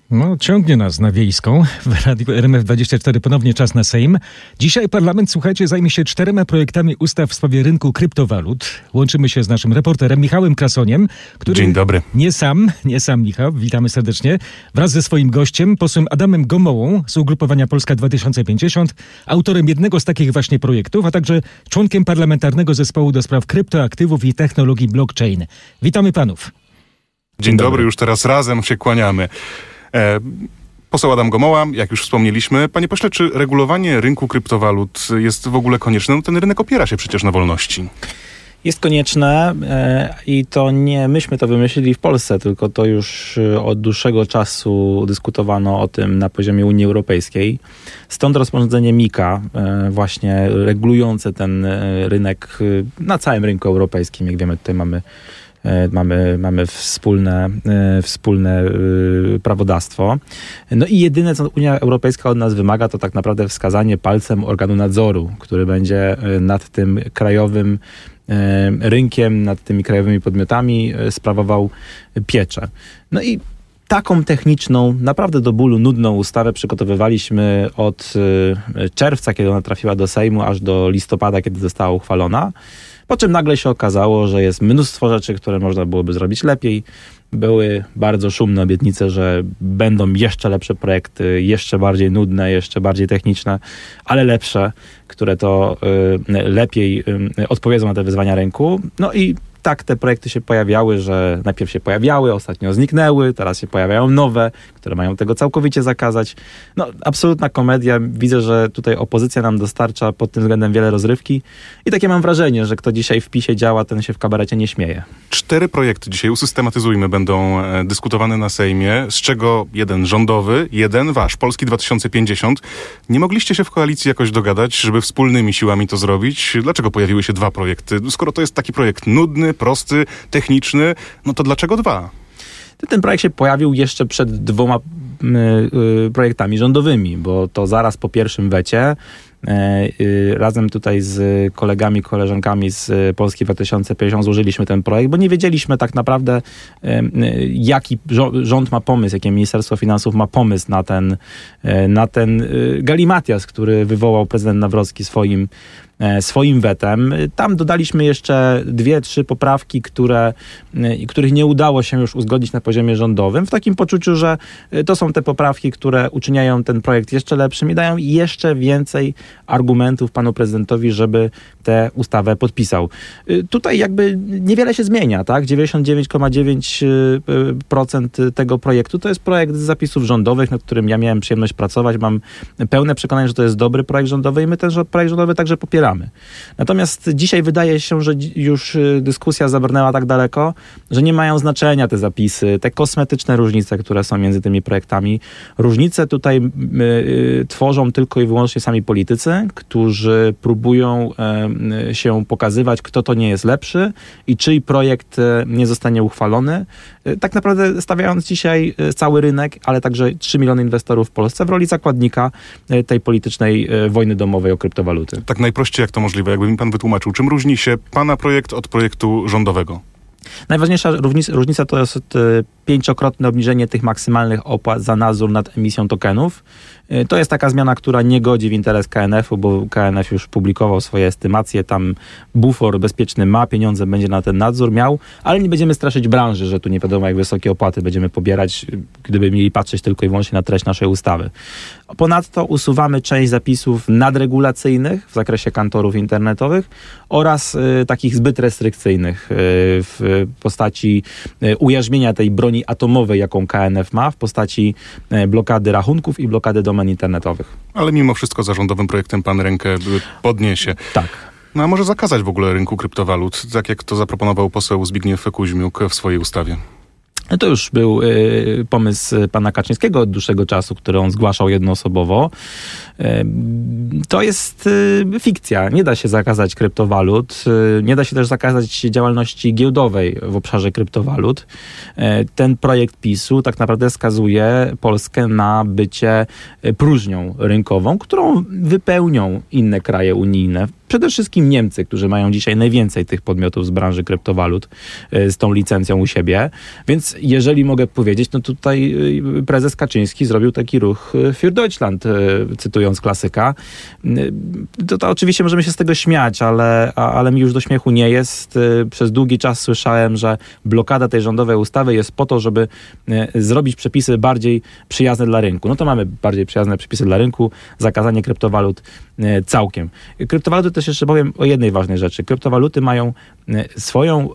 No, ciągnie nas na wiejską. W Radiu RMF24 ponownie czas na Sejm. Dzisiaj parlament, słuchajcie, zajmie się 4 projektami ustaw w sprawie rynku kryptowalut. Łączymy się z naszym reporterem Michałem Krasoniem, który... Dzień dobry. Nie sam Michał, witamy serdecznie. Wraz ze swoim gościem, posłem Adamem Gomołą z ugrupowania Polska 2050, autorem jednego z takich właśnie projektów, a także członkiem parlamentarnego zespołu do spraw kryptoaktywów i technologii blockchain. Witamy panów. Dzień dobry, już teraz razem się kłaniamy. Poseł Adam Gomoła, jak już wspomnieliśmy. Panie pośle, czy regulowanie rynku kryptowalut jest w ogóle konieczne? No, ten rynek opiera się przecież na wolności. Jest konieczne i to nie myśmy to wymyślili w Polsce, tylko to już od dłuższego czasu dyskutowano o tym na poziomie Unii Europejskiej. Stąd rozporządzenie MiCA, właśnie regulujące ten rynek na całym rynku europejskim. Jak wiemy, tutaj mamy wspólne prawodawstwo. No i jedyne, co Unia Europejska od nas wymaga, to tak naprawdę wskazanie palcem organu nadzoru, który będzie nad tym krajowym rynkiem, nad tymi krajowymi podmiotami sprawował pieczę. No i taką techniczną, naprawdę do bólu nudną ustawę przygotowywaliśmy od czerwca, kiedy ona trafiła do Sejmu, aż do listopada, kiedy została uchwalona. Po czym nagle się okazało, że jest mnóstwo rzeczy, które można byłoby zrobić lepiej. Były bardzo szumne obietnice, że będą jeszcze lepsze projekty, jeszcze bardziej nudne, jeszcze bardziej techniczne, ale lepsze, które to lepiej odpowiedzą na te wyzwania rynku. No i tak te projekty się pojawiały, że najpierw się pojawiały, ostatnio zniknęły, teraz się pojawiają nowe, które mają tego całkowicie zakazać. No, absolutna komedia. Widzę, że tutaj opozycja nam dostarcza pod tym względem wiele rozrywki i takie mam wrażenie, że kto dzisiaj w PiS-ie działa, ten się w kabarecie nie śmieje. 4 projekty dzisiaj, usystematyzujmy, będą dyskutowane na Sejmie, z czego jeden rządowy, jeden wasz, Polski 2050. Nie mogliście się w koalicji jakoś dogadać, żeby wspólnymi siłami to zrobić? Dlaczego pojawiły się 2 projekty? Skoro to jest taki projekt nudny, prosty, techniczny, no to dlaczego 2? Ten projekt się pojawił jeszcze przed 2 projektami rządowymi, bo to zaraz po pierwszym wecie razem tutaj z kolegami, koleżankami z Polski 2050 złożyliśmy ten projekt, bo nie wiedzieliśmy tak naprawdę, jaki rząd ma pomysł, jakie Ministerstwo Finansów ma pomysł na ten galimatias, który wywołał prezydent Nawrocki swoim wetem. Tam dodaliśmy jeszcze 2-3 poprawki, których nie udało się już uzgodnić na poziomie rządowym, w takim poczuciu, że to są te poprawki, które uczyniają ten projekt jeszcze lepszym i dają jeszcze więcej argumentów panu prezydentowi, żeby tę ustawę podpisał. Tutaj jakby niewiele się zmienia, tak? 99,9% tego projektu to jest projekt z zapisów rządowych, nad którym ja miałem przyjemność pracować. Mam pełne przekonanie, że to jest dobry projekt rządowy i my ten projekt rządowy także popieramy. Natomiast dzisiaj wydaje się, że już dyskusja zabrnęła tak daleko, że nie mają znaczenia te zapisy, te kosmetyczne różnice, które są między tymi projektami. Różnice tutaj tworzą tylko i wyłącznie sami politycy, którzy próbują się pokazywać, kto to nie jest lepszy i czyj projekt nie zostanie uchwalony. Tak naprawdę stawiając dzisiaj cały rynek, ale także 3 miliony inwestorów w Polsce w roli zakładnika tej politycznej wojny domowej o kryptowaluty. Tak najprościej jak to możliwe, jakby mi pan wytłumaczył, czym różni się pana projekt od projektu rządowego? Najważniejsza różnica to jest 5-krotne obniżenie tych maksymalnych opłat za nadzór nad emisją tokenów. To jest taka zmiana, która nie godzi w interes KNF-u, bo KNF już publikował swoje estymacje, tam bufor bezpieczny ma, pieniądze będzie na ten nadzór miał, ale nie będziemy straszyć branży, że tu nie wiadomo jak wysokie opłaty będziemy pobierać, gdyby mieli patrzeć tylko i wyłącznie na treść naszej ustawy. Ponadto usuwamy część zapisów nadregulacyjnych w zakresie kantorów internetowych oraz takich zbyt restrykcyjnych w postaci ujarzmienia tej broni atomowej, jaką KNF ma, w postaci blokady rachunków i blokady domen internetowych. Ale mimo wszystko za rządowym projektem pan rękę podniesie. Tak. No a może zakazać w ogóle rynku kryptowalut, tak jak to zaproponował poseł Zbigniew Kuźmiuk w swojej ustawie? To już był pomysł pana Kaczyńskiego od dłuższego czasu, który on zgłaszał jednoosobowo. To jest fikcja. Nie da się zakazać kryptowalut. Nie da się też zakazać działalności giełdowej w obszarze kryptowalut. Ten projekt PiS-u tak naprawdę skazuje Polskę na bycie próżnią rynkową, którą wypełnią inne kraje unijne. przede wszystkim Niemcy, którzy mają dzisiaj najwięcej tych podmiotów z branży kryptowalut z tą licencją u siebie. Więc jeżeli mogę powiedzieć, no tutaj prezes Kaczyński zrobił taki ruch für Deutschland, cytując klasyka. To oczywiście możemy się z tego śmiać, ale mi już do śmiechu nie jest. Przez długi czas słyszałem, że blokada tej rządowej ustawy jest po to, żeby zrobić przepisy bardziej przyjazne dla rynku. No to mamy bardziej przyjazne przepisy dla rynku, zakazanie kryptowalut całkiem. Kryptowaluty też jeszcze powiem o jednej ważnej rzeczy. Kryptowaluty mają swoją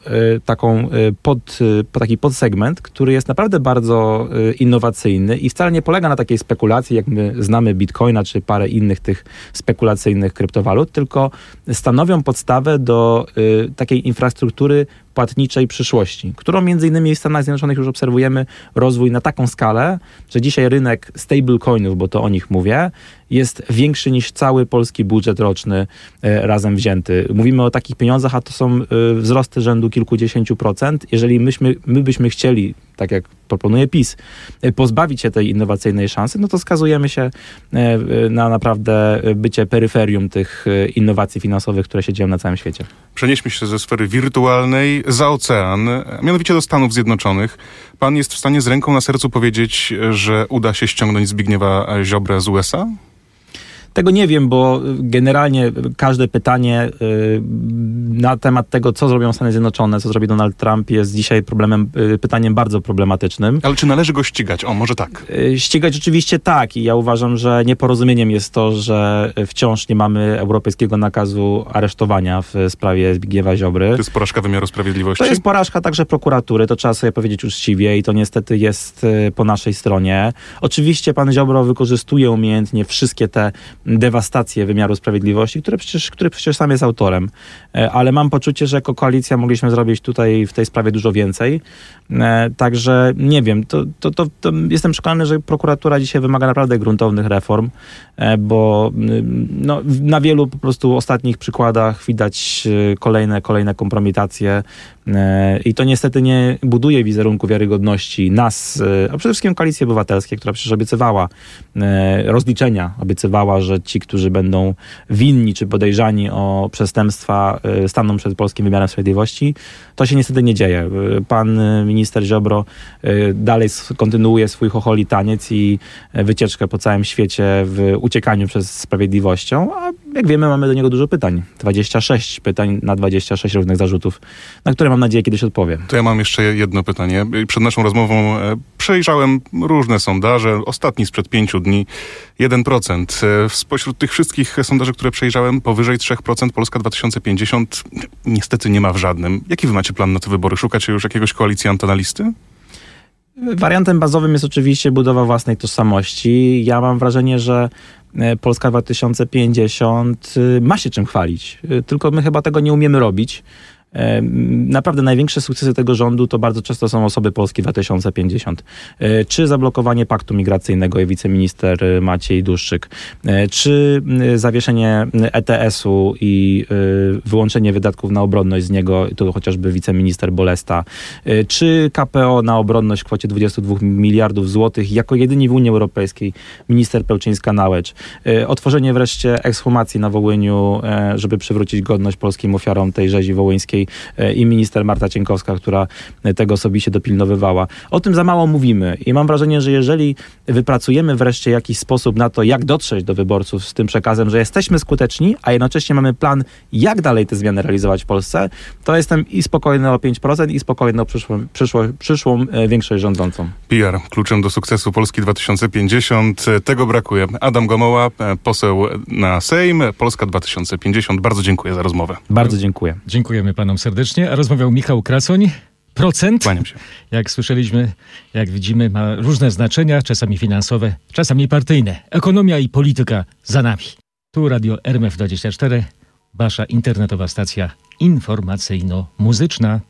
taki podsegment, który jest naprawdę bardzo innowacyjny i wcale nie polega na takiej spekulacji, jak my znamy Bitcoina czy parę innych tych spekulacyjnych kryptowalut, tylko stanowią podstawę do takiej infrastruktury płatniczej przyszłości, którą między innymi w Stanach Zjednoczonych już obserwujemy rozwój na taką skalę, że dzisiaj rynek stablecoinów, bo to o nich mówię, jest większy niż cały polski budżet roczny razem wzięty. Mówimy o takich pieniądzach, a to są wzrosty rzędu kilkudziesięciu procent. Jeżeli my byśmy chcieli, tak jak proponuje PiS, pozbawić się tej innowacyjnej szansy, no to skazujemy się na naprawdę bycie peryferium tych innowacji finansowych, które się dzieją na całym świecie. Przenieśmy się ze sfery wirtualnej za ocean, a mianowicie do Stanów Zjednoczonych. Pan jest w stanie z ręką na sercu powiedzieć, że uda się ściągnąć Zbigniewa Ziobrę z USA? Tego nie wiem, bo generalnie każde pytanie na temat tego, co zrobią Stany Zjednoczone, co zrobi Donald Trump, jest dzisiaj pytaniem bardzo problematycznym. Ale czy należy go ścigać? O, może tak. Ścigać oczywiście tak i ja uważam, że nieporozumieniem jest to, że wciąż nie mamy europejskiego nakazu aresztowania w sprawie Zbigniewa Ziobry. To jest porażka wymiaru sprawiedliwości? To jest porażka także prokuratury, to trzeba sobie powiedzieć uczciwie i to niestety jest po naszej stronie. Oczywiście pan Ziobro wykorzystuje umiejętnie wszystkie te dewastację wymiaru sprawiedliwości, który przecież sam jest autorem. Ale mam poczucie, że jako koalicja mogliśmy zrobić tutaj w tej sprawie dużo więcej. Także nie wiem, to jestem przekonany, że prokuratura dzisiaj wymaga naprawdę gruntownych reform, bo no, na wielu po prostu ostatnich przykładach widać kolejne kompromitacje i to niestety nie buduje wizerunku wiarygodności nas, a przede wszystkim Koalicji Obywatelskiej, która przecież obiecywała rozliczenia, obiecywała, że ci, którzy będą winni czy podejrzani o przestępstwa, staną przed polskim wymiarem sprawiedliwości. To się niestety nie dzieje. Pan minister Ziobro dalej kontynuuje swój chocholi taniec i wycieczkę po całym świecie w uciekaniu przed sprawiedliwością, a jak wiemy, mamy do niego dużo pytań. 26 pytań na 26 różnych zarzutów, na które mam nadzieję kiedyś odpowiem. To ja mam jeszcze jedno pytanie. Przed naszą rozmową przejrzałem różne sondaże. Ostatni sprzed 5 dni 1%. Spośród tych wszystkich sondaży, które przejrzałem, powyżej 3% Polska 2050 niestety nie ma w żadnym. Jaki wy macie plan na te wybory? Szukacie już jakiegoś koalicjanta na listy? Wariantem bazowym jest oczywiście budowa własnej tożsamości. Ja mam wrażenie, że Polska 2050 ma się czym chwalić, tylko my chyba tego nie umiemy robić. Naprawdę największe sukcesy tego rządu to bardzo często są osoby Polski 2050. Czy zablokowanie paktu migracyjnego i wiceminister Maciej Duszczyk, czy zawieszenie ETS-u i wyłączenie wydatków na obronność z niego, tu chociażby wiceminister Bolesta, czy KPO na obronność w kwocie 22 miliardów złotych, jako jedyni w Unii Europejskiej minister Pełczyńska-Nałęcz, otworzenie wreszcie ekshumacji na Wołyniu, żeby przywrócić godność polskim ofiarom tej rzezi wołyńskiej, i minister Marta Cienkowska, która tego osobiście dopilnowywała. O tym za mało mówimy i mam wrażenie, że jeżeli wypracujemy wreszcie jakiś sposób na to, jak dotrzeć do wyborców z tym przekazem, że jesteśmy skuteczni, a jednocześnie mamy plan, jak dalej te zmiany realizować w Polsce, to jestem i spokojny o 5% i spokojny o przyszłą większość rządzącą. PR, kluczem do sukcesu Polski 2050. Tego brakuje. Adam Gomoła, poseł na Sejm, Polska 2050. Bardzo dziękuję za rozmowę. Bardzo dziękuję. Dziękujemy panom serdecznie. A rozmawiał Michał Krasoń. Procent, Kłaniam się. jak słyszeliśmy, jak widzimy, ma różne znaczenia, czasami finansowe, czasami partyjne. Ekonomia i polityka za nami. Tu Radio RMF24, wasza internetowa stacja informacyjno-muzyczna.